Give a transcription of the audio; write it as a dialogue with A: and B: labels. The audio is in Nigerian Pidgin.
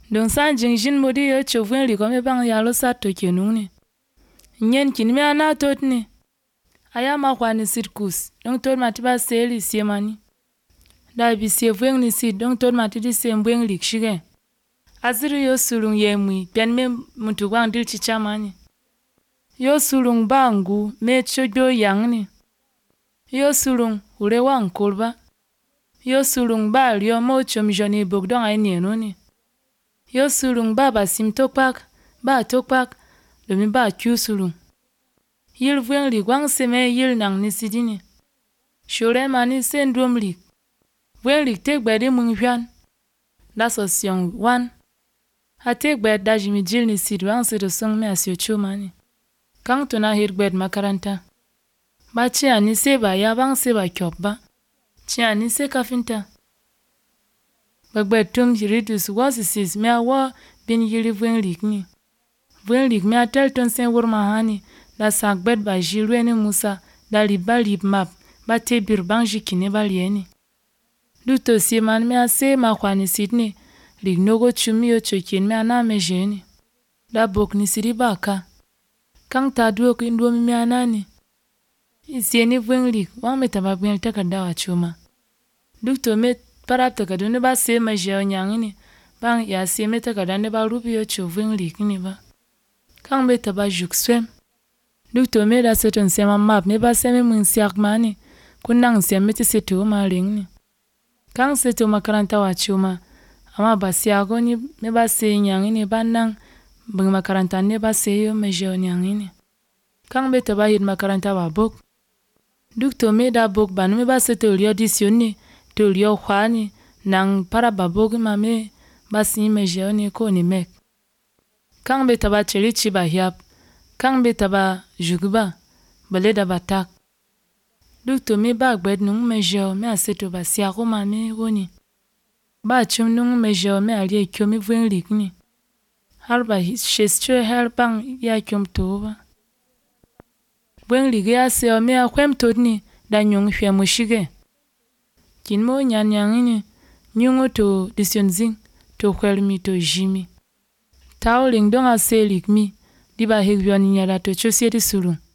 A: Dong san jing jin modi yo chovwen li kome bang ya lo sa to kenung ni. Nyen kin me ana tot ni. Aya ma kwa ni sirkus. Dong tot ma tiba seli siemani. Da bi sievwen ni sit. Dong tot ma tidi siembwen lik shige. Aziri yo sulung ye mui. Pian me muntu wang dil chichamani. Yo sulung bangu me chojo yang ni. Yo sulung ure wang kolba. Yo sulung ba liyo mo chom joni bogdong ay nieno ni. Yo sulung ba sim tokpak. Ba tokpak. Domi ba kyu sulung. Yil vwen lik wang seme yil nang ni sidini. Shore mani sen dwom lik. Vwen lik tek bedi mung hyan. Da so siong wan. Ha tek bed da jimi jil ni sid wang sido song me asyo chumani. Kang tuna hir bed makaranta. Ba chi ani se ba ya bang se ba kyop ba. Chi ani se kafinta. Bagbed tum hiridus wasisis me awa bin yili vwen lik ni. Vwen lik me atel ton sen wur mahani. Da sak bed ba jilwe ni musa. Da lip map. Ba te bir bang jikine ba lieni. Duto si man me ase ma kwa ni sidni. Lik nogo chumi yo chokin me aname jeni. Da bok ni siri baka. Kang ta duok indwo me anani. Isieni vwen lik. Wang me tababwen takada wa chuma. Duto me parap takado ne ba se ma jeo nyangini. Bang ya se me takada ne ba rupi yo cho vwen lik ni ba. Kang me taba juk swem. Duto me da seton sema map me ba se me mung siak mani. Kunang se me te seto ma ring ni. Kang seto makaranta wa chuma. Ama ba siago ni me ba se nyangini ba nang. Bang makaranta ne ba se yo ma jeo nyangini. Kang me taba hit makaranta wa bok. Duto me da bok ba no me ba seto liyo disyon ni. To liyo kwa ni. Nang para ba bok ma me ba si ma jeo ni ko ni mek. Kang me taba cheli chiba hiap. Kang me taba jugba. Bale da ba tak. Duto me ba gbed nung me jeo me aseto ba siago ma me woni. Ba chum nung me jeo me alie kyo me vwen lik ni. Har ba shestyo her bang ya kyom to ba. Vwen lik ya seo me akwem tot ni da nyung hwe mo shige. Kin mo nyan nyangini nyungo to disyon zing to kwel mi to jimi. Tao ling dong ase lik mi. Di ba hek vyon nyada to chosye di sulung.